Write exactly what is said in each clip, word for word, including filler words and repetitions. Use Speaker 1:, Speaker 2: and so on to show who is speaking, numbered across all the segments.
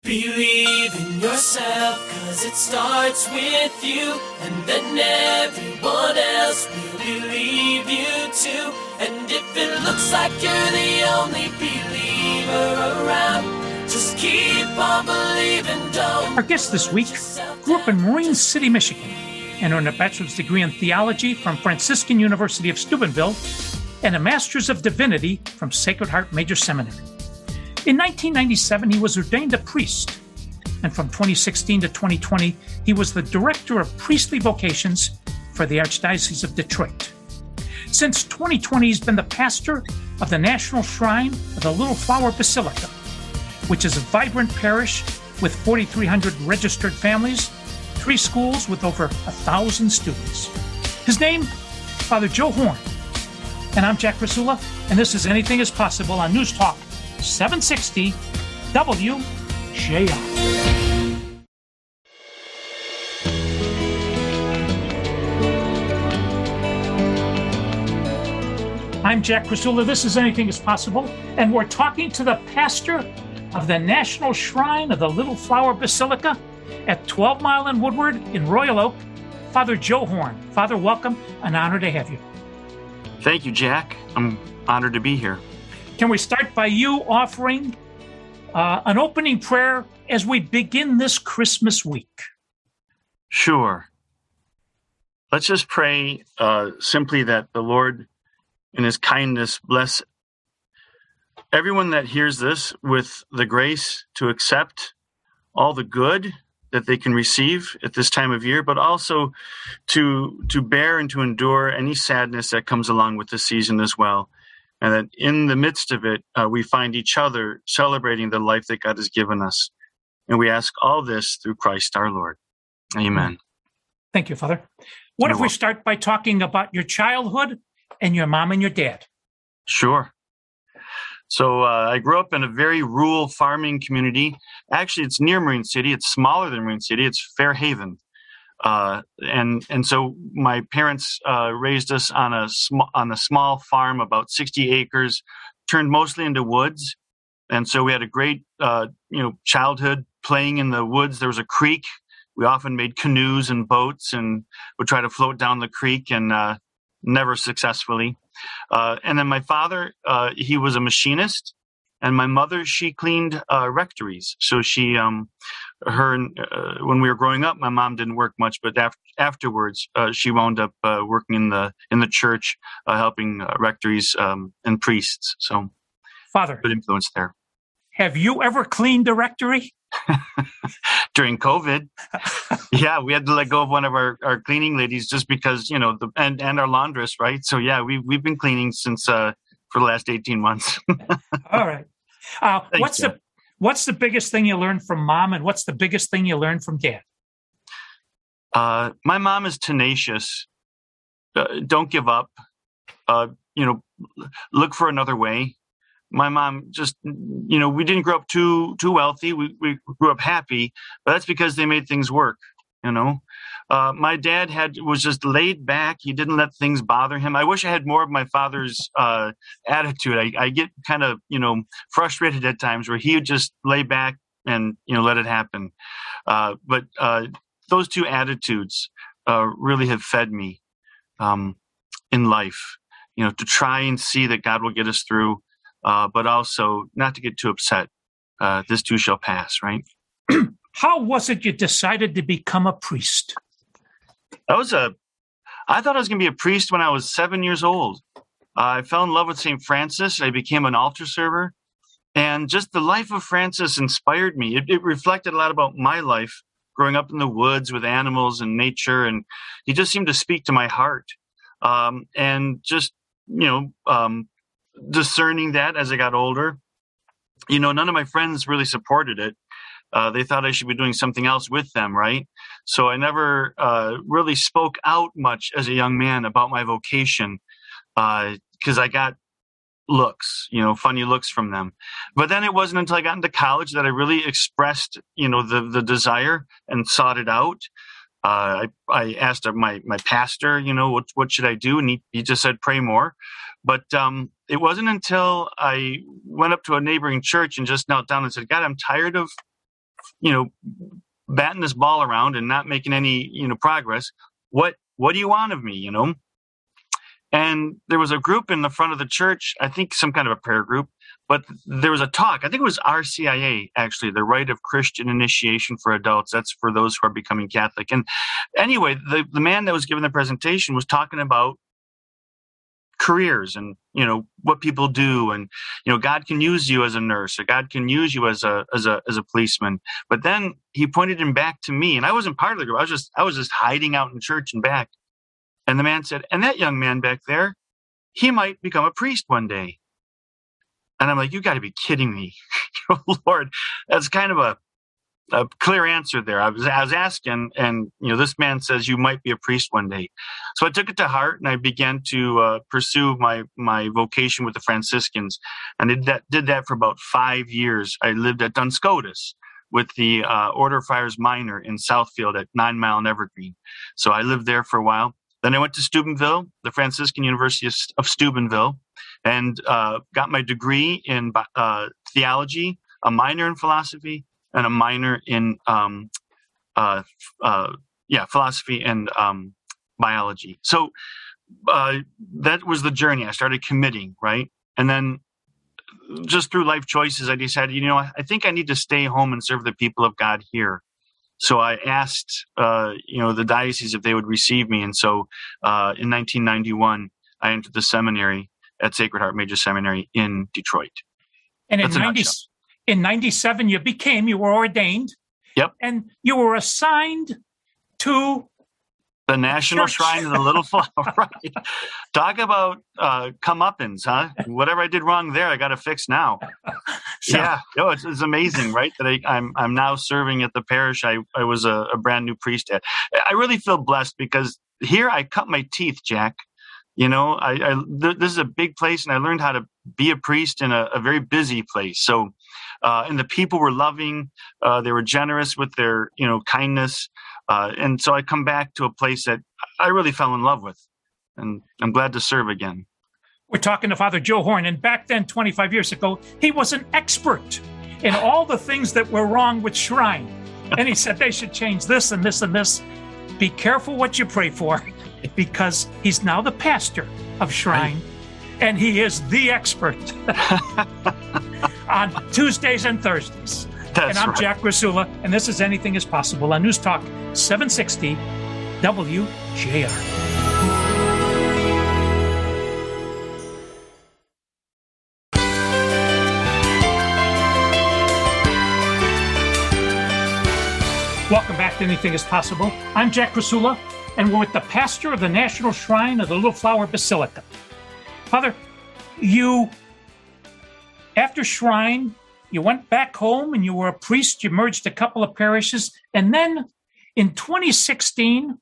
Speaker 1: Believe in yourself, cause it starts with you, and then everyone else will believe you too. And if it looks like you're the only believer around, just keep on believing, don't.
Speaker 2: Our guest this week grew up in Marine City, Michigan, and earned a bachelor's degree in theology from Franciscan University of Steubenville and a master's of divinity from Sacred Heart Major Seminary. In nineteen ninety-seven, he was ordained a priest, and from twenty sixteen to twenty twenty, he was the director of priestly vocations for the Archdiocese of Detroit. Since twenty twenty, he's been the pastor of the National Shrine of the Little Flower Basilica, which is a vibrant parish with four thousand three hundred registered families, three schools with over one thousand students. His name, Father Joe Horn. And I'm Jack Rasula, and this is Anything is Possible on News Talk seven sixty W J R. I'm Jack Rasula. This is Anything is Possible, and we're talking to the pastor of the National Shrine of the Little Flower Basilica at twelve Mile and Woodward in Royal Oak, Father Joe Horn. Father, welcome. An honor to have you.
Speaker 3: Thank you, Jack. I'm honored to be here.
Speaker 2: Can we start by you offering uh, an opening prayer as we begin this Christmas week?
Speaker 3: Sure. Let's just pray uh, simply that the Lord, in his kindness, bless everyone that hears this with the grace to accept all the good that they can receive at this time of year, but also to to bear and to endure any sadness that comes along with the season as well. And that in the midst of it, uh, we find each other celebrating the life that God has given us. And we ask all this through Christ our Lord. Amen.
Speaker 2: Thank you, Father. What
Speaker 3: You're
Speaker 2: if we
Speaker 3: welcome.
Speaker 2: start by talking about your childhood and your mom and your dad?
Speaker 3: Sure. So uh, I grew up in a very rural farming community. Actually, it's near Marine City. It's smaller than Marine City. It's Fairhaven. Uh, and and so my parents uh, raised us on a sm- on a small farm, about sixty acres, turned mostly into woods. And so we had a great uh, you know childhood playing in the woods. There was a creek. We often made canoes and boats and would try to float down the creek, and uh, never successfully. Uh, and then my father, uh, he was a machinist, and my mother, she cleaned uh, rectories. So she, um, her, uh, when we were growing up, my mom didn't work much, but af- afterwards, uh, she wound up uh, working in the in the church, uh, helping uh, rectories um, and priests. So,
Speaker 2: Father,
Speaker 3: good influence there.
Speaker 2: have you ever cleaned a rectory?
Speaker 3: During COVID, yeah, we had to let go of one of our, our cleaning ladies just because, you know, the and, and our laundress, right? So yeah, we we've been cleaning since uh, for the last eighteen months.
Speaker 2: All right. Uh,
Speaker 3: Thanks,
Speaker 2: what's
Speaker 3: Jeff.
Speaker 2: the what's the biggest thing you learned from mom, and what's the biggest thing you learned from dad?
Speaker 3: Uh, my mom is tenacious. Uh, don't give up. Uh, you know, look for another way. My mom just, you know, we didn't grow up too too wealthy. We we grew up happy, but that's because they made things work. You know, uh, my dad had was just laid back. He didn't let things bother him. I wish I had more of my father's uh, attitude. I, I get kind of, you know, frustrated at times where he would just lay back and, you know, let it happen. Uh, but uh, those two attitudes uh, really have fed me um, in life. You know, to try and see that God will get us through. Uh, but also not to get too upset. Uh, this too shall pass, right?
Speaker 2: How was it you decided to become a priest?
Speaker 3: That was a. I thought I was going to be a priest when I was seven years old. Uh, I fell in love with Saint Francis. I became an altar server, and just the life of Francis inspired me. It, it reflected a lot about my life, growing up in the woods with animals and nature, and he just seemed to speak to my heart. Um, and just you know. Um, discerning that as I got older, you know, none of my friends really supported it. Uh, they thought I should be doing something else with them, right? So I never uh, really spoke out much as a young man about my vocation because uh, I got looks, you know, funny looks from them. But then it wasn't until I got into college that I really expressed, you know, the the desire and sought it out. Uh, I, I asked my, my pastor, you know, what what should I do? And he, he just said, pray more. But um, it wasn't until I went up to a neighboring church and just knelt down and said, God, I'm tired of you know, batting this ball around and not making any, you know, progress. What, what do you want of me, you know? And there was a group in the front of the church, I think some kind of a prayer group, but there was a talk. I think it was R C I A, actually, the Rite of Christian Initiation for Adults. That's for those who are becoming Catholic. And anyway, the, the man that was giving the presentation was talking about careers and, you know, what people do. And, you know, God can use you as a nurse, or God can use you as a, as a, as a policeman. But then he pointed him back to me, and I wasn't part of the group. I was just, I was just hiding out in church and back. And the man said, and that young man back there, he might become a priest one day. And I'm like, you got to be kidding me. Oh, Lord, that's kind of a, a clear answer there. I was, I was asking, and, you know, this man says you might be a priest one day. So I took it to heart, and I began to uh, pursue my, my vocation with the Franciscans. And did that, did that for about five years. I lived at Dunscotus with the uh, Order of Friars Minor in Southfield at Nine Mile and Evergreen. So I lived there for a while. Then I went to Steubenville, the Franciscan University of, of Steubenville, and uh, got my degree in uh, theology, a minor in philosophy, and a minor in um, uh, uh, yeah philosophy and um, biology. So uh, that was the journey. I started committing, right? And then just through life choices, I decided, you know, I think I need to stay home and serve the people of God here. So I asked, uh, you know, the diocese if they would receive me. And so uh, in nineteen ninety-one, I entered the seminary at Sacred Heart Major Seminary in Detroit.
Speaker 2: And in, ninety, in ninety-seven, you became, you were ordained.
Speaker 3: Yep.
Speaker 2: And you were assigned to
Speaker 3: the National
Speaker 2: Church.
Speaker 3: Shrine of the Little Flower. Right. Talk about uh, comeuppance, huh? Whatever I did wrong there, I got to fix now.
Speaker 2: So,
Speaker 3: yeah, no, it's, it's amazing, right? That I, I'm I'm now serving at the parish I, I was a, a brand new priest at. I really feel blessed because here I cut my teeth, Jack. You know, I, I th- this is a big place, and I learned how to be a priest in a, a very busy place. So, uh, and the people were loving; uh, they were generous with their, you know, kindness, uh, and so I come back to a place that I really fell in love with, and I'm glad to serve again.
Speaker 2: We're talking to Father Joe Horn, and back then, twenty-five years ago, he was an expert in all the things that were wrong with Shrine. And he said they should change this and this and this. Be careful what you pray for, because he's now the pastor of Shrine, right. And he is the expert on Tuesdays and Thursdays.
Speaker 3: That's
Speaker 2: and I'm
Speaker 3: right.
Speaker 2: Jack Rasula, and this is Anything is Possible on News Talk seven sixty W J R. Welcome back to Anything is Possible. I'm Jack Rasula, and we're with the pastor of the National Shrine of the Little Flower Basilica. Father, you, after Shrine, you went back home and you were a priest. You merged a couple of parishes. And then in twenty sixteen,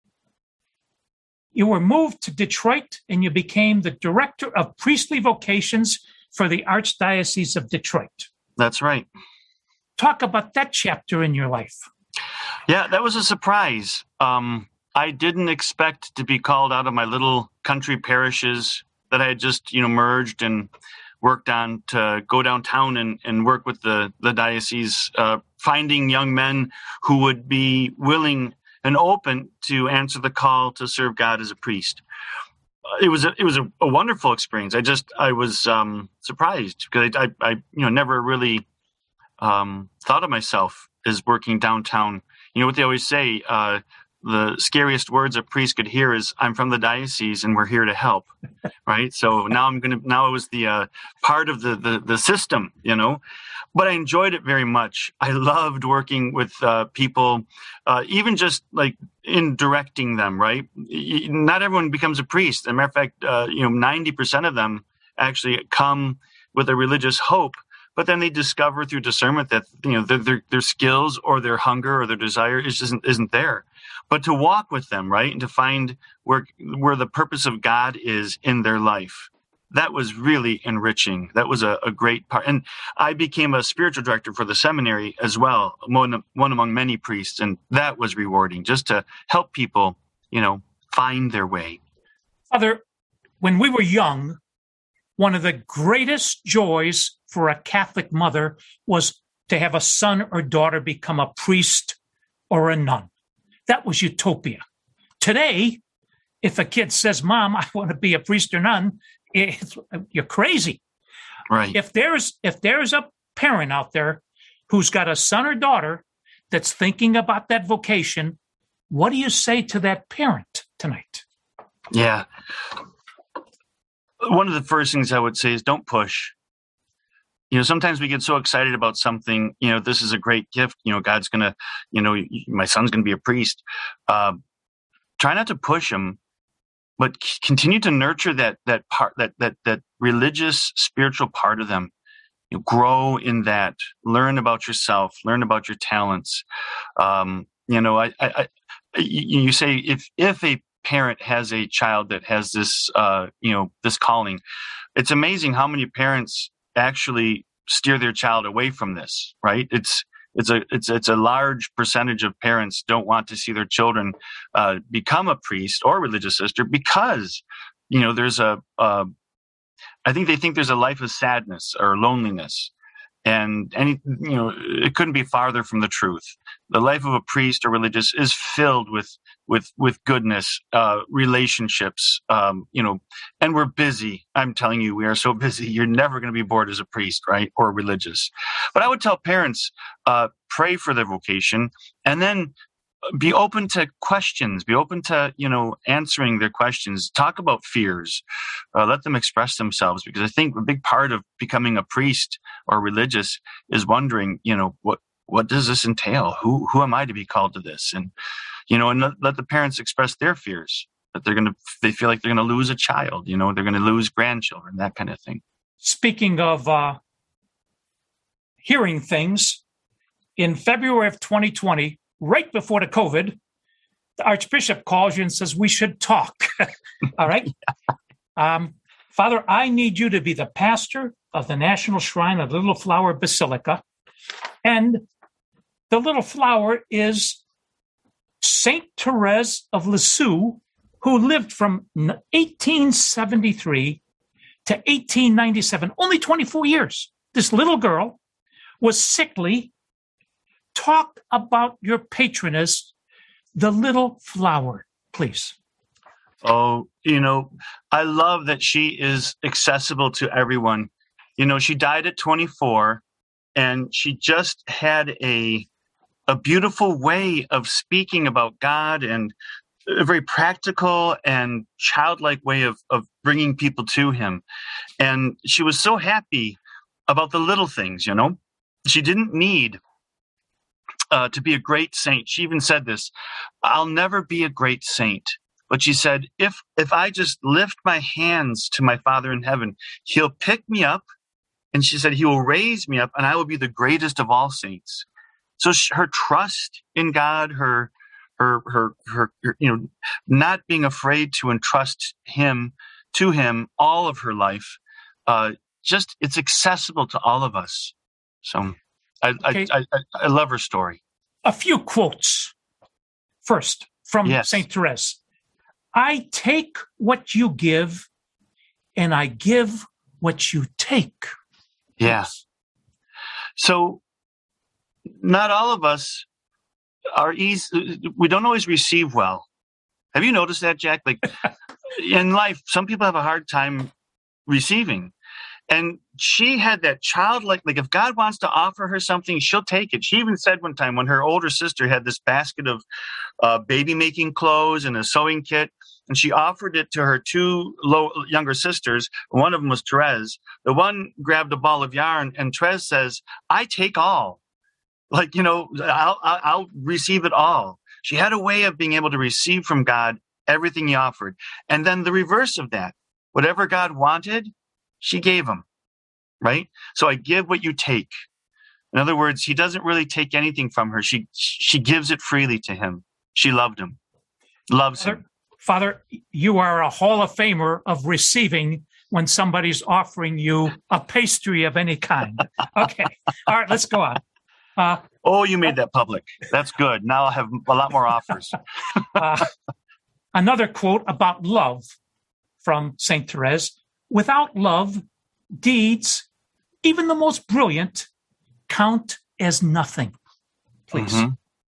Speaker 2: you were moved to Detroit and you became the director of priestly vocations for the Archdiocese of Detroit.
Speaker 3: That's right.
Speaker 2: Talk about that chapter in your life.
Speaker 3: Yeah, that was a surprise. Um, I didn't expect to be called out of my little country parishes that I had just, you know, merged and worked on to go downtown and, and work with the, the diocese, uh, finding young men who would be willing and open to answer the call to serve God as a priest. Uh, it was a, it was a, a wonderful experience. I just, I was um, surprised because I, I, I, you know, never really um, thought of myself as working downtown. You know what they always say, uh, the scariest words a priest could hear is, I'm from the diocese and we're here to help, right? So now I'm going to, now it was the uh, part of the, the the system, you know, but I enjoyed it very much. I loved working with uh, people, uh, even just like in directing them, right? Not everyone becomes a priest. As a matter of fact, uh, you know, ninety percent of them actually come with a religious hope, but then they discover through discernment that, you know, their, their, their skills or their hunger or their desire is, isn't, isn't there. But to walk with them, right, and to find where where the purpose of God is in their life, that was really enriching. That was a, a great part. And I became a spiritual director for the seminary as well, one, one among many priests, and that was rewarding, just to help people, you know, find their way.
Speaker 2: Father, when we were young, one of the greatest joys for a Catholic mother was to have a son or daughter become a priest or a nun. That was utopia. Today, if a kid says, Mom, I want to be a priest or nun, it's, you're crazy.
Speaker 3: Right.
Speaker 2: If there's if there's a parent out there who's got a son or daughter that's thinking about that vocation, what do you say to that parent tonight?
Speaker 3: Yeah. One of the first things I would say is don't push. You know, sometimes we get so excited about something, you know, this is a great gift. You know, God's going to, you know, my son's going to be a priest. Uh, try not to push him, but c- continue to nurture that, that part, that, that, that religious, spiritual part of them. You know, grow in that, learn about yourself, learn about your talents. Um, you know, I, I, I you, you say if, if a parent has a child that has this, uh, you know, this calling, it's amazing how many parents actually steer their child away from this, right? It's it's a it's it's a large percentage of parents don't want to see their children uh, become a priest or religious sister because, you know, there's a uh, I think they think there's a life of sadness or loneliness, and any you know it couldn't be farther from the truth. The life of a priest or religious is filled with with with goodness, uh, relationships, um, you know, and we're busy. I'm telling you, we are so busy. You're never going to be bored as a priest, right, or religious. But I would tell parents, uh, pray for their vocation, and then be open to questions. Be open to you know answering their questions. Talk about fears. Uh, let them express themselves, because I think a big part of becoming a priest or religious is wondering, you know, what what does this entail? Who who am I to be called to this? And you know, and let, let the parents express their fears that they're going to, they feel like they're going to lose a child, you know, they're going to lose grandchildren, that kind of thing.
Speaker 2: Speaking of uh, hearing things, in February of twenty twenty, right before the COVID, the Archbishop calls you and says, we should talk. All right. um, Father, I need you to be the pastor of the National Shrine of the Little Flower Basilica. And the Little Flower is Saint Therese of Lisieux, who lived from eighteen seventy-three to eighteen ninety-seven, only twenty-four years. This little girl was sickly. Talk about your patroness, the Little Flower, please.
Speaker 3: Oh, you know, I love that she is accessible to everyone. You know, she died at twenty-four, and she just had a a beautiful way of speaking about God, and a very practical and childlike way of, of bringing people to him. And she was so happy about the little things, you know. She didn't need uh, to be a great saint. She even said this, I'll never be a great saint. But she said, if if I just lift my hands to my Father in heaven, he'll pick me up. And she said, he will raise me up, and I will be the greatest of all saints. So her trust in God, her, her, her, her, her, you know, not being afraid to entrust him to him all of her life, uh, just it's accessible to all of us. So I, okay. I, I, I love her story.
Speaker 2: A few quotes. First, from
Speaker 3: yes.
Speaker 2: Saint Therese. I take what you give, and I give what you take.
Speaker 3: Yes. So not all of us are easy. We don't always receive well. Have you noticed that, Jack? Like in life, some people have a hard time receiving. And she had that childlike, like if God wants to offer her something, she'll take it. She even said one time when her older sister had this basket of uh, baby making clothes and a sewing kit, and she offered it to her two low, younger sisters. One of them was Therese. The one grabbed a ball of yarn, and Therese says, I take all. Like, you know, I'll, I'll, I'll receive it all. She had a way of being able to receive from God everything he offered. And then the reverse of that, whatever God wanted, she gave him, right? So I give what you take. In other words, he doesn't really take anything from her. She she gives it freely to him. She loved him, loves
Speaker 2: Father,
Speaker 3: him.
Speaker 2: Father, you are a Hall of Famer of receiving when somebody's offering you a pastry of any kind. Okay. All right, let's go on. Uh,
Speaker 3: oh, you made that public. That's good. Now I'll have a lot more offers.
Speaker 2: uh, another quote about love from Saint Therese. Without love, deeds, even the most brilliant, count as nothing, please.
Speaker 3: Mm-hmm.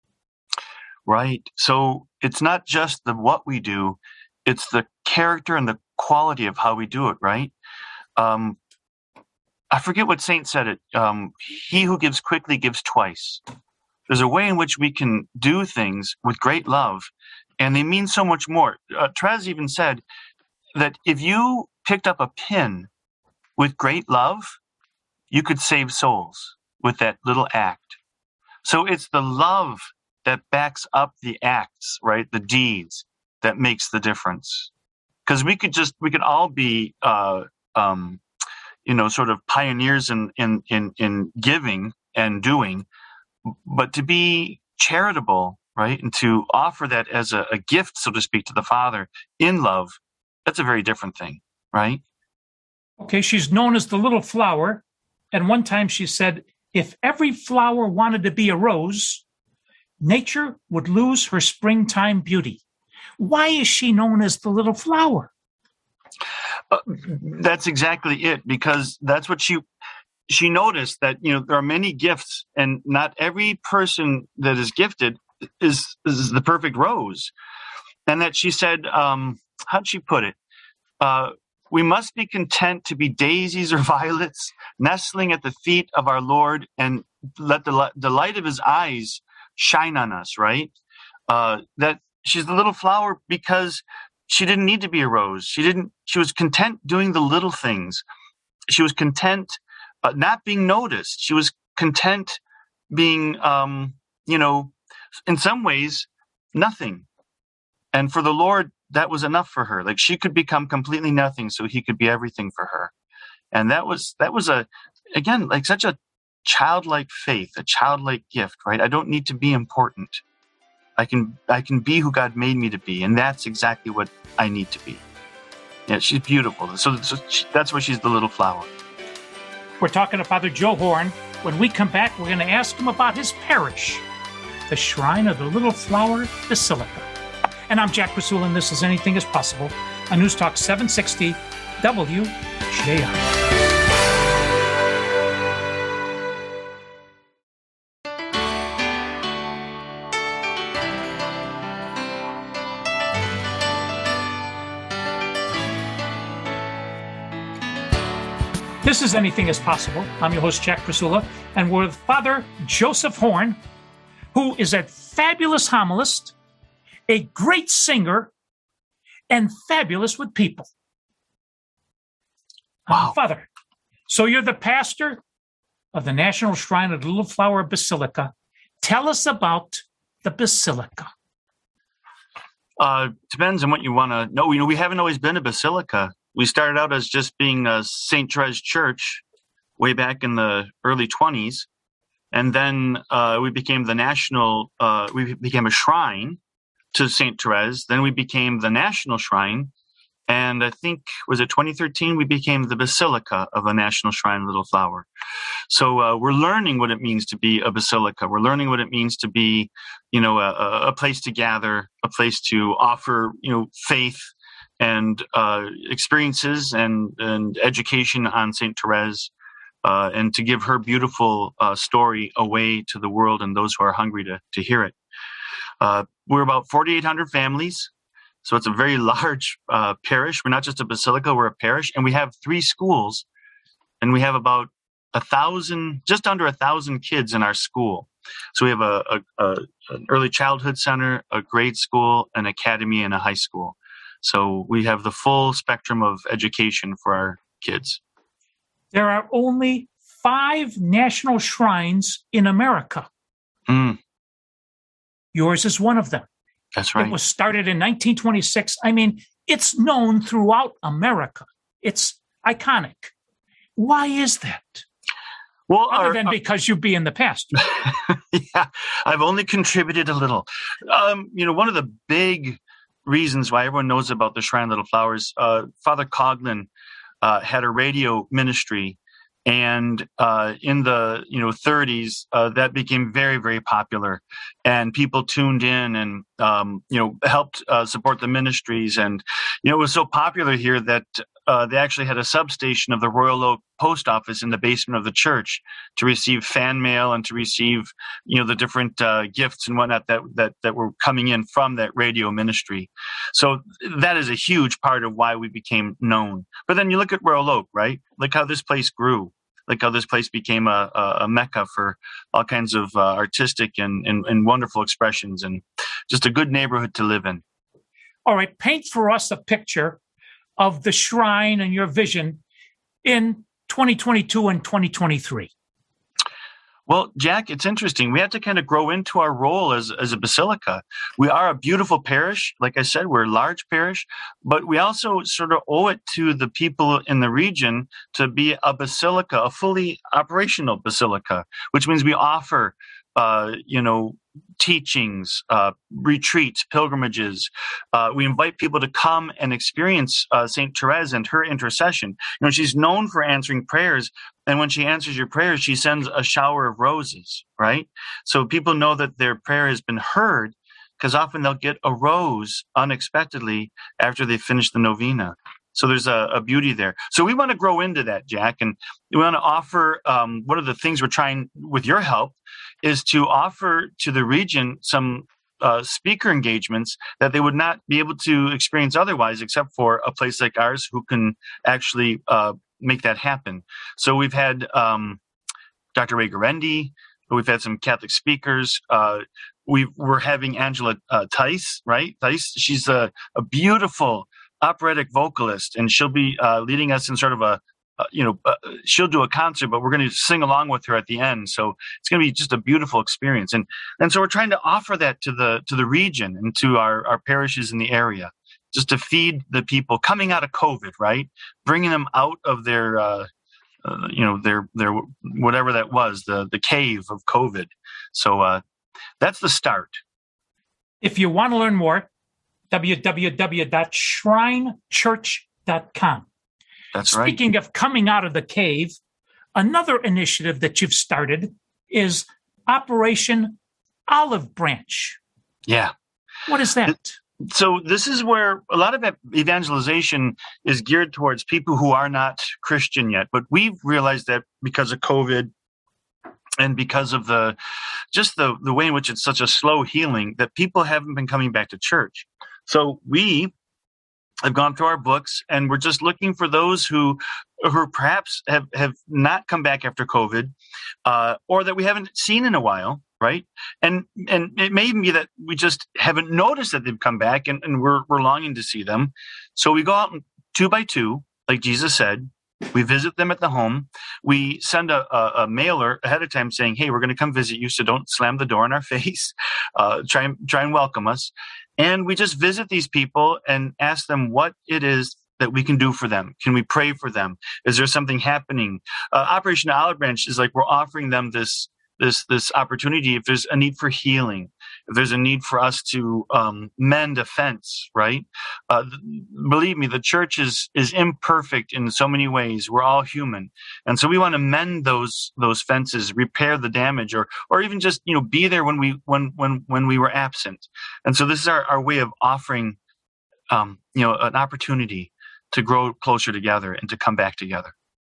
Speaker 3: Right. So it's not just the what we do, it's the character and the quality of how we do it, right? Um, I forget what saint said it. Um, he who gives quickly gives twice. There's a way in which we can do things with great love, and they mean so much more. Uh, Therese even said that if you picked up a pin with great love, you could save souls with that little act. So it's the love that backs up the acts, right? The deeds that makes the difference. Because we could just, we could all be, uh, um, you know, sort of pioneers in, in, in, in giving and doing, but to be charitable, right? And to offer that as a, a gift, so to speak, to the Father in love, that's a very different thing, right?
Speaker 2: Okay, she's known as the little flower. And one time she said, if every flower wanted to be a rose, nature would lose her springtime beauty. Why is she known as the little flower?
Speaker 3: Uh, that's exactly it, because that's what she she noticed, that, you know, there are many gifts, and not every person that is gifted is is the perfect rose. And that she said, um, how'd she put it? Uh, we must be content to be daisies or violets, nestling at the feet of our Lord, and let the, the light of his eyes shine on us, right? Uh, that she's the little flower because she didn't need to be a rose. She didn't, she was content doing the little things. She was content uh, not being noticed. She was content being, um, you know, in some ways, nothing. And for the Lord, that was enough for her. Like, she could become completely nothing so he could be everything for her. And that was, that was a, again, like such a childlike faith, a childlike gift, right? I don't need to be important. I can, I can be who God made me to be. And that's exactly what I need to be. Yeah, she's beautiful. So, so she, that's why she's the little flower.
Speaker 2: We're talking to Father Joe Horn. When we come back, we're going to ask him about his parish, the Shrine of the Little Flower Basilica. And I'm Jack Rasul, and this is Anything is Possible on News Talk seven sixty W J R. This is Anything is Possible. I'm your host, Jack Prasula, and we're with Father Joseph Horn, who is a fabulous homilist, a great singer, and fabulous with people.
Speaker 3: Wow.
Speaker 2: Uh, Father, so you're the pastor of the National Shrine of the Little Flower Basilica. Tell us about the Basilica.
Speaker 3: Uh, depends on what you want to know. You know, we haven't always been a basilica. We started out as just being a Saint Therese Church way back in the early twenties. And then uh, we became the national, uh, we became a shrine to Saint Therese. Then we became the National Shrine. And I think, was it twenty thirteen, we became the Basilica of the National Shrine Little Flower. So uh, we're learning what it means to be a basilica. We're learning what it means to be, you know, a, a place to gather, a place to offer, you know, faith and uh, experiences and, and education on Saint Therese, uh, and to give her beautiful uh, story away to the world and those who are hungry to, to hear it. Uh, we're about forty-eight hundred families, so it's a very large uh, parish. We're not just a basilica, we're a parish, and we have three schools, and we have about a thousand, just under a thousand kids in our school. So we have a, a, a an early childhood center, a grade school, an academy, and a high school. So we have the full spectrum of education for our kids.
Speaker 2: There are only five national shrines in America.
Speaker 3: Mm.
Speaker 2: Yours is one of them.
Speaker 3: That's right.
Speaker 2: It was started in nineteen twenty-six. I mean, it's known throughout America. It's iconic. Why is that?
Speaker 3: Well,
Speaker 2: Other
Speaker 3: our,
Speaker 2: than because you be in the past.
Speaker 3: Yeah, I've only contributed a little. Um, you know, one of the big reasons why everyone knows about the Shrine of Little Flowers, uh, Father Coughlin uh, had a radio ministry, and uh, in the you know thirties, uh, that became very, very popular, and people tuned in and um, you know helped uh, support the ministries, and you know it was so popular here that uh, they actually had a substation of the Royal Oak Post Office in the basement of the church to receive fan mail and to receive, you know, the different uh, gifts and whatnot that, that that were coming in from that radio ministry. So that is a huge part of why we became known. But then you look at Royal Oak, right? Look how this place grew. Like how this place became a, a, a mecca for all kinds of uh, artistic and, and, and wonderful expressions, and just a good neighborhood to live in.
Speaker 2: All right, paint for us a picture of the shrine and your vision in twenty twenty-two and twenty twenty-three.
Speaker 3: Well, Jack, it's interesting. We had to kind of grow into our role as, as a basilica. We are a beautiful parish. Like I said, we're a large parish, but we also sort of owe it to the people in the region to be a basilica, a fully operational basilica, which means we offer, uh, you know, teachings, uh, retreats, pilgrimages. Uh, we invite people to come and experience uh, Saint Therese and her intercession. You know, she's known for answering prayers, and when she answers your prayers, she sends a shower of roses, right? So people know that their prayer has been heard, because often they'll get a rose unexpectedly after they finish the novena. So there's a, a beauty there. So we want to grow into that, Jack, and we want to offer, um, one of the things we're trying, with your help, is to offer to the region some uh, speaker engagements that they would not be able to experience otherwise, except for a place like ours who can actually uh, make that happen. So we've had um, Doctor Ray Garendi, we've had some Catholic speakers. Uh, we we're having Angela uh, Tice, right? Tice, she's a, a beautiful operatic vocalist, and she'll be uh, leading us in sort of a, uh, you know, uh, she'll do a concert, but we're going to sing along with her at the end. So it's going to be just a beautiful experience. And and so we're trying to offer that to the to the region and to our, our parishes in the area, just to feed the people coming out of COVID, right? Bringing them out of their, uh, uh, you know, their their whatever that was, the the cave of COVID. So uh, that's the start.
Speaker 2: If you want to learn more, w w w dot shrine church dot com.
Speaker 3: That's right.
Speaker 2: Speaking of coming out of the cave, another initiative that you've started is Operation Olive Branch.
Speaker 3: Yeah.
Speaker 2: What is that?
Speaker 3: So this is where a lot of evangelization is geared towards people who are not Christian yet. But we've realized that because of COVID and because of the just the, the way in which it's such a slow healing, that people haven't been coming back to church. So we have gone through our books, and we're just looking for those who who perhaps have, have not come back after COVID, uh, or that we haven't seen in a while, right? And and it may be that we just haven't noticed that they've come back, and, and we're we're longing to see them. So we go out two by two, like Jesus said. We visit them at the home. We send a, a, a mailer ahead of time saying, hey, we're going to come visit you, so don't slam the door in our face. Uh, try, and, try and welcome us. And we just visit these people and ask them what it is that we can do for them. Can we pray for them? Is there something happening? Uh, Operation Olive Branch is like we're offering them this this this opportunity. If there's a need for healing, if there's a need for us to um, mend a fence, right? Uh, th- believe me, the church is is imperfect in so many ways. We're all human, and so we want to mend those those fences, repair the damage, or or even just you know be there when we when when when we were absent. And so this is our, our way of offering, um, you know, an opportunity to grow closer together and to come back together.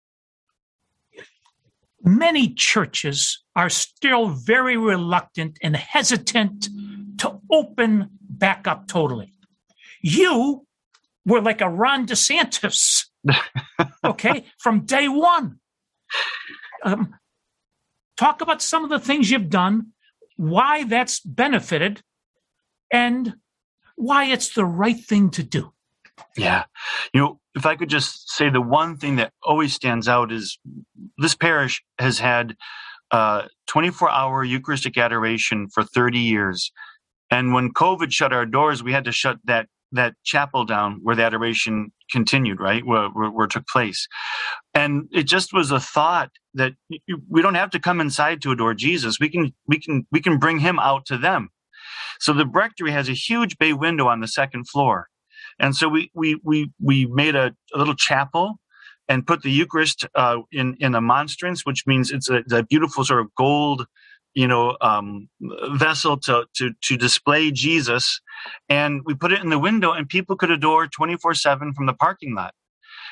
Speaker 2: Many churches are still very reluctant and hesitant to open back up totally. You were like a Ron DeSantis, okay, from day one. Um, talk about some of the things you've done, why that's benefited, and why it's the right thing to do.
Speaker 3: Yeah. You know, if I could just say the one thing that always stands out is this parish has had uh, twenty-four hour Eucharistic adoration for thirty years. And when COVID shut our doors, we had to shut that that chapel down where the adoration continued, right, where, where, where it took place. And it just was a thought that we don't have to come inside to adore Jesus. We can we can we can bring him out to them. So the rectory has a huge bay window on the second floor. And so we we we we made a, a little chapel and put the Eucharist uh, in in a monstrance, which means it's a, it's a beautiful sort of gold, you know, um, vessel to to to display Jesus. And we put it in the window, and people could adore twenty-four seven from the parking lot.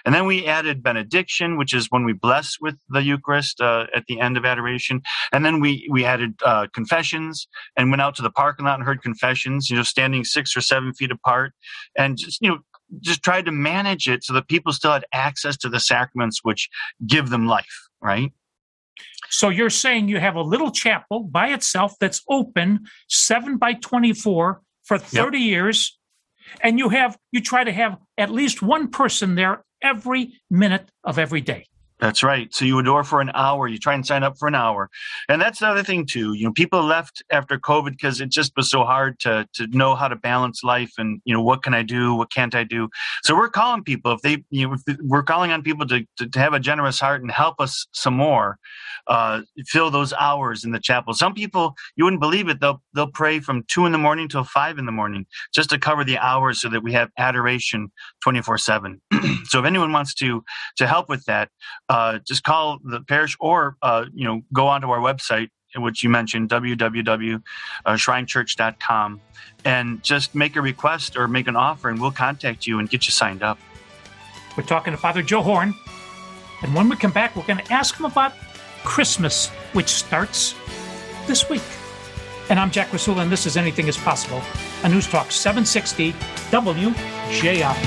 Speaker 3: And then we added benediction, which is when we bless with the Eucharist uh, at the end of adoration. And then we we added uh, confessions and went out to the parking lot and heard confessions, you know, standing six or seven feet apart, and just, you know, just tried to manage it so that people still had access to the sacraments which give them life, right?
Speaker 2: So you're saying you have a little chapel by itself that's open seven by twenty-four for thirty yep. years, and you have you try to have at least one person there every minute of every day.
Speaker 3: That's right. So you adore for an hour. You try and sign up for an hour. And that's the other thing, too. You know, people left after COVID because it just was so hard to to know how to balance life and, you know, what can I do? What can't I do? So we're calling people, if they, you know, if we're calling on people to, to, to have a generous heart and help us some more, uh, fill those hours in the chapel. Some people, you wouldn't believe it, they'll, they'll pray from two in the morning till five in the morning just to cover the hours so that we have adoration twenty-four seven. So if anyone wants to, to help with that, Uh, just call the parish or, uh, you know, go onto our website, which you mentioned, w w w dot shrine church dot com, and just make a request or make an offer, and we'll contact you and get you signed up.
Speaker 2: We're talking to Father Joe Horn, and when we come back, we're going to ask him about Christmas, which starts this week. And I'm Jack Rasula, and this is Anything is Possible, a News Talk seven sixty W J R.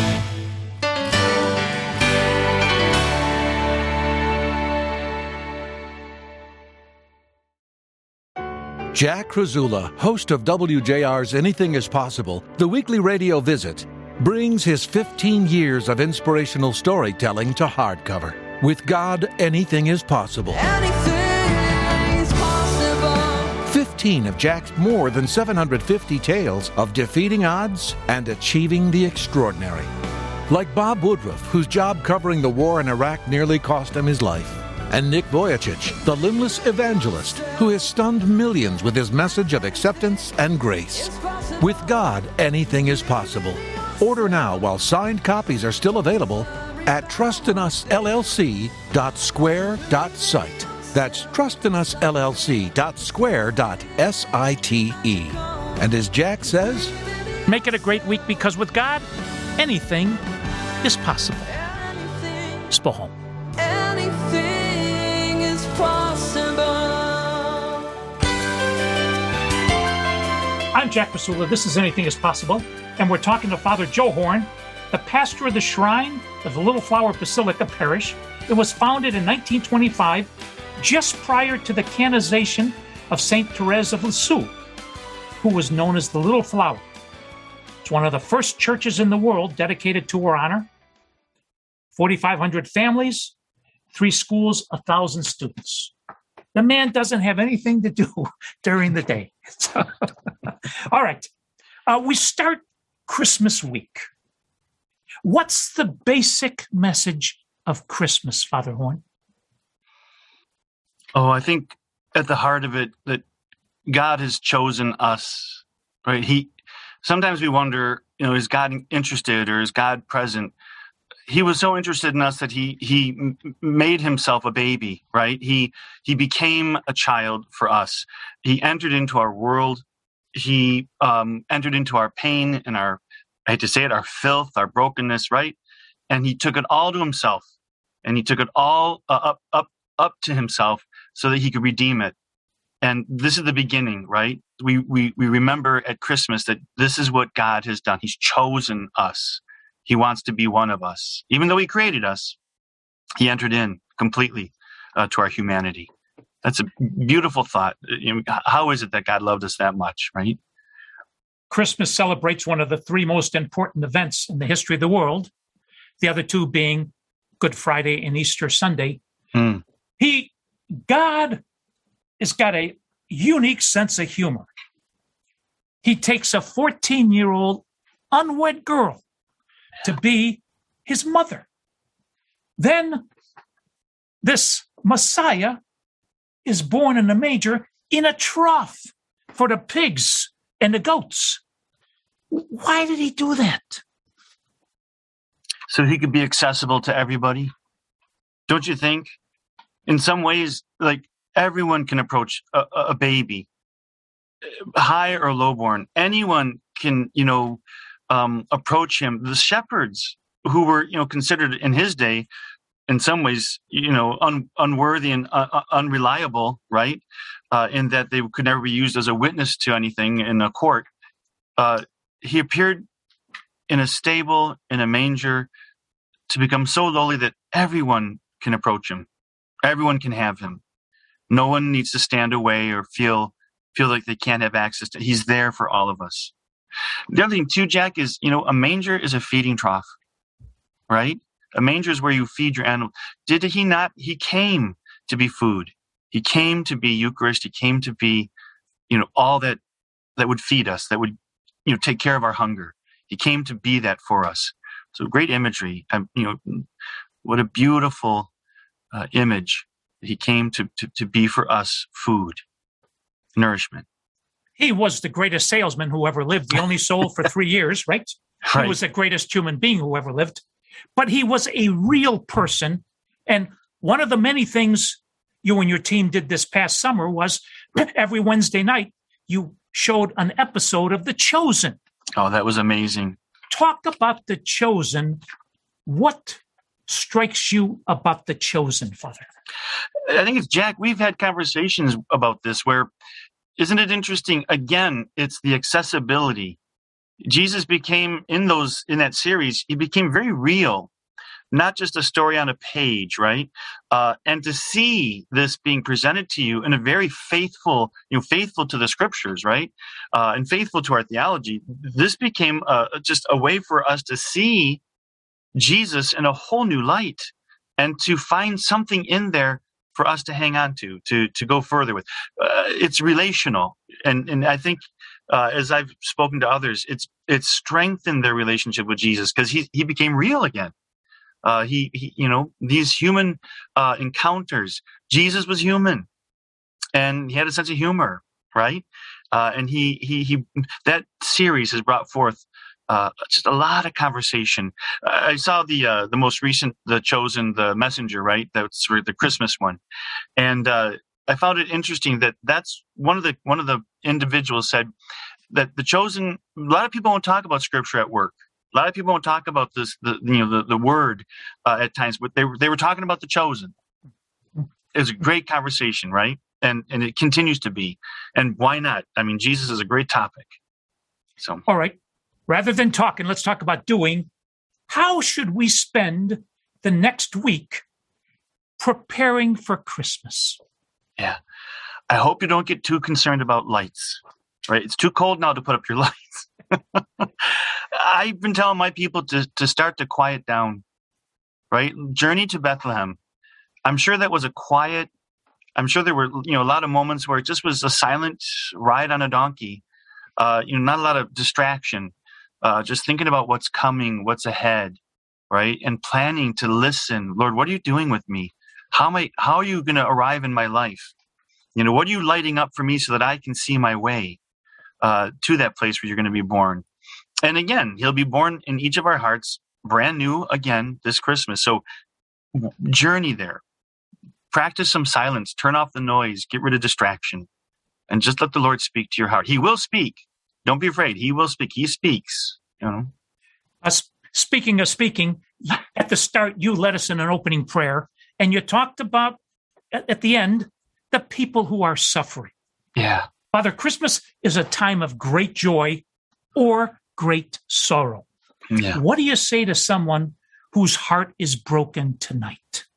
Speaker 4: Jack Krasula, host of W J R's Anything is Possible, the weekly radio visit, brings his fifteen years of inspirational storytelling to hardcover. With God, anything is possible.
Speaker 5: Anything is possible.
Speaker 4: fifteen of Jack's more than seven hundred fifty tales of defeating odds and achieving the extraordinary. Like Bob Woodruff, whose job covering the war in Iraq nearly cost him his life. And Nick Vujicic, the limbless evangelist who has stunned millions with his message of acceptance and grace. With God, anything is possible. Order now while signed copies are still available at trust in us l l c dot square dot site. That's trust in us l l c dot square dot site. And as Jack says,
Speaker 2: make it a great week, because with God, anything is possible. Spohom.
Speaker 5: Anything is possible.
Speaker 2: I'm Jack Rasula. This is Anything is Possible, and we're talking to Father Joe Horn, the pastor of the Shrine of the Little Flower Basilica Parish. It was founded in nineteen twenty-five, just prior to the canonization of Saint Therese of Lisieux, who was known as the Little Flower. It's one of the first churches in the world dedicated to her honor. forty-five hundred families, three schools, one thousand students. The man doesn't have anything to do during the day. So, all right. Uh, we start Christmas week. What's the basic message of Christmas, Father Horn?
Speaker 3: Oh, I think at the heart of it that God has chosen us, right? He sometimes we wonder, you know, is God interested or is God present? He was so interested in us that he he made himself a baby, right? He he became a child for us. He entered into our world. He um, entered into our pain and our, I hate to say it, our filth, our brokenness, right? And he took it all to himself, and he took it all uh, up up up to himself so that he could redeem it. And this is the beginning, right? We we we remember at Christmas that this is what God has done. He's chosen us. He wants to be one of us. Even though he created us, he entered in completely uh, to our humanity. That's a beautiful thought. You know, how is it that God loved us that much, right?
Speaker 2: Christmas celebrates one of the three most important events in the history of the world, the other two being Good Friday and Easter Sunday.
Speaker 3: Mm.
Speaker 2: He, God has got a unique sense of humor. He takes a fourteen-year-old unwed girl to be his mother. Then this Messiah is born in a manger in a trough for the pigs and the goats. Why did he do that?
Speaker 3: So he could be accessible to everybody. Don't you think? In some ways, like everyone can approach a, a baby, high or lowborn. Anyone can, you know, Um, approach him. The shepherds who were, you know, considered in his day, in some ways, you know, un, unworthy and uh, unreliable, right? Uh, in that they could never be used as a witness to anything in a court. Uh, he appeared in a stable, in a manger, to become so lowly that everyone can approach him. Everyone can have him. No one needs to stand away or feel feel like they can't have access to. He's there for all of us. The other thing too, Jack, is, you know, a manger is a feeding trough, right? A manger is where you feed your animal. Did he not? He came to be food. He came to be Eucharist. He came to be, you know, all that that would feed us, that would, you know, take care of our hunger. He came to be that for us. So great imagery. Um, you know, what a beautiful uh, image. He came to, to to be for us food, nourishment.
Speaker 2: He was the greatest salesman who ever lived. He only sold for three years, right?
Speaker 3: Right.
Speaker 2: He was the greatest human being who ever lived. But he was a real person. And one of the many things you and your team did this past summer was every Wednesday night, you showed an episode of The Chosen.
Speaker 3: Oh, that was amazing.
Speaker 2: Talk about The Chosen. What strikes you about The Chosen, Father?
Speaker 3: I think it's, Jack, we've had conversations about this where, isn't it interesting? Again, it's the accessibility. Jesus became, in those, in that series, he became very real, not just a story on a page, right? Uh, and to see this being presented to you in a very faithful, you know, faithful to the scriptures, right? Uh, and faithful to our theology, this became uh, just a way for us to see Jesus in a whole new light and to find something in there for us to hang on to, to, to go further with. Uh, it's relational. And, and I think, uh, as I've spoken to others, it's, it's strengthened their relationship with Jesus because he, he became real again. Uh, he, he, you know, these human, uh, encounters, Jesus was human and he had a sense of humor, right? Uh, and he, he, he, that series has brought forth Uh, just a lot of conversation. Uh, I saw the uh, the most recent, The Chosen, The Messenger, right? That's the Christmas one, and uh, I found it interesting that that's one of the one of the individuals said that The Chosen. A lot of people won't talk about Scripture at work. A lot of people won't talk about this, the you know, the the Word uh, at times, but they were they were talking about The Chosen. It was a great conversation, right? And and it continues to be. And why not? I mean, Jesus is a great topic. So,
Speaker 2: all right. Rather than talking, let's talk about doing. How should we spend the next week preparing for Christmas?
Speaker 3: Yeah. I hope you don't get too concerned about lights, right? It's too cold now to put up your lights. I've been telling my people to, to start to quiet down, right? Journey to Bethlehem. I'm sure that was a quiet, I'm sure there were, you know, a lot of moments where it just was a silent ride on a donkey. Uh, you know, not a lot of distraction. Uh, just thinking about what's coming, what's ahead, right? And planning to listen. Lord, what are you doing with me? How am I, how are you going to arrive in my life? You know, what are you lighting up for me so that I can see my way uh, to that place where you're going to be born? And again, he'll be born in each of our hearts, brand new again this Christmas. So journey there. Practice some silence. Turn off the noise. Get rid of distraction. And just let the Lord speak to your heart. He will speak. Don't be afraid. He will speak. He speaks. You know.
Speaker 2: Uh, speaking of speaking, at the start, you led us in an opening prayer, and you talked about, at, at the end, the people who are suffering.
Speaker 3: Yeah.
Speaker 2: Father, Christmas is a time of great joy or great sorrow.
Speaker 3: Yeah.
Speaker 2: What do you say to someone whose heart is broken tonight?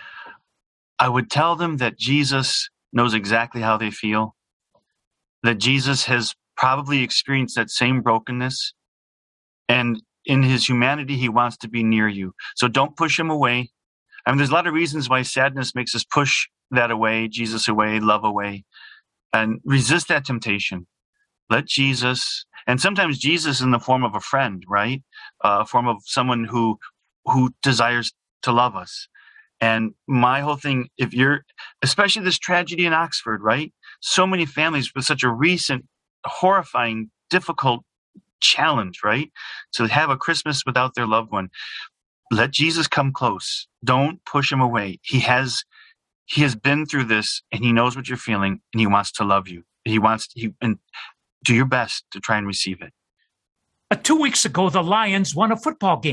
Speaker 3: I would tell them that Jesus knows exactly how they feel, that Jesus has probably experienced that same brokenness. And in his humanity, he wants to be near you. So don't push him away. I mean, there's a lot of reasons why sadness makes us push that away, Jesus away, love away, and resist that temptation. Let Jesus, and sometimes Jesus in the form of a friend, right? Uh, a form of someone who, who desires to love us. And my whole thing, if you're, especially this tragedy in Oxford, right? So many families with such a recent, horrifying, difficult challenge, right? To have a Christmas without their loved one. Let Jesus come close. Don't push him away. He has, he has been through this and he knows what you're feeling and he wants to love you. He wants to, he, and do your best to try and receive it.
Speaker 2: Uh, two weeks ago, the Lions won a football game.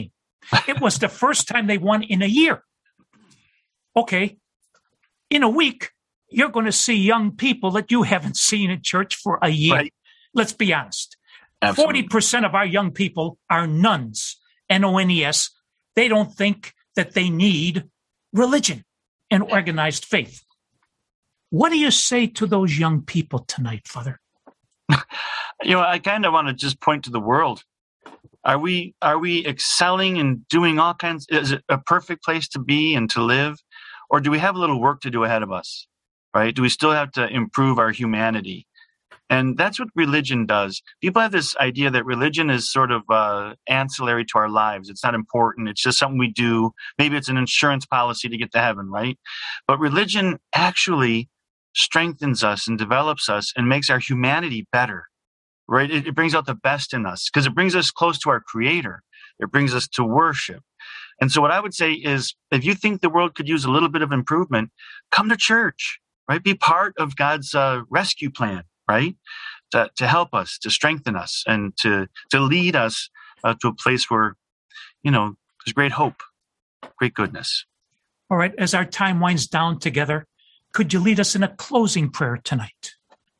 Speaker 2: It was the first time they won in a year. Okay, in a week, you're going to see young people that you haven't seen in church for a year. Right. Let's be honest. Absolutely. forty percent of our young people are nuns, N O N E S. They don't think that they need religion and organized faith. What do you say to those young people tonight, Father?
Speaker 3: You know, I kind of want to just point to the world. Are we are we excelling and doing all kinds? Is it a perfect place to be and to live? Or do we have a little work to do ahead of us, right? Do we still have to improve our humanity? And that's what religion does. People have this idea that religion is sort of uh, ancillary to our lives. It's not important. It's just something we do. Maybe it's an insurance policy to get to heaven, right? But religion actually strengthens us and develops us and makes our humanity better, right? It, it brings out the best in us because it brings us close to our Creator. It brings us to worship. And so what I would say is, if you think the world could use a little bit of improvement, come to church, right? Be part of God's uh, rescue plan, right? To, to help us, to strengthen us, and to, to lead us uh, to a place where, you know, there's great hope, great goodness.
Speaker 2: All right. As our time winds down together, could you lead us in a closing prayer tonight?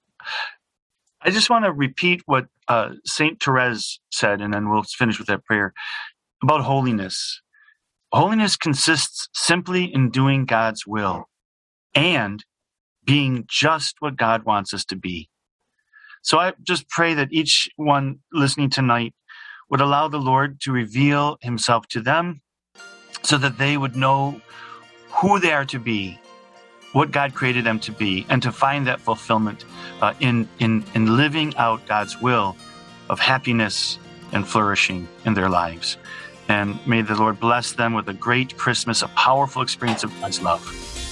Speaker 3: I just want to repeat what uh, Saint Therese said, and then we'll finish with that prayer about holiness. Holiness consists simply in doing God's will and being just what God wants us to be. So I just pray that each one listening tonight would allow the Lord to reveal himself to them so that they would know who they are to be, what God created them to be, and to find that fulfillment uh, in, in, in living out God's will of happiness and flourishing in their lives. And may the Lord bless them with a great Christmas, a powerful experience of God's love.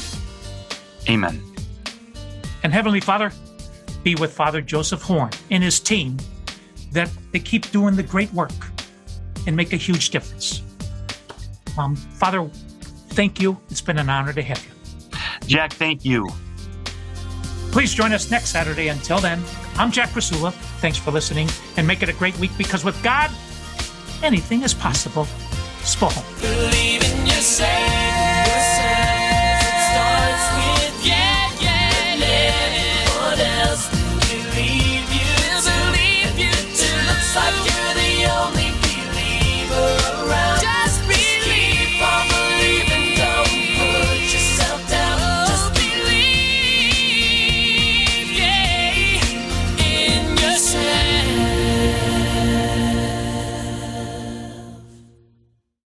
Speaker 3: Amen.
Speaker 2: And Heavenly Father, be with Father Joseph Horn and his team, that they keep doing the great work and make a huge difference. Um, Father, thank you. It's been an honor to have you.
Speaker 3: Jack, thank you.
Speaker 2: Please join us next Saturday. Until then, I'm Jack Rasula. Thanks for listening, and make it a great week, because with God, anything is possible. Spohom.
Speaker 1: Believe in yourself.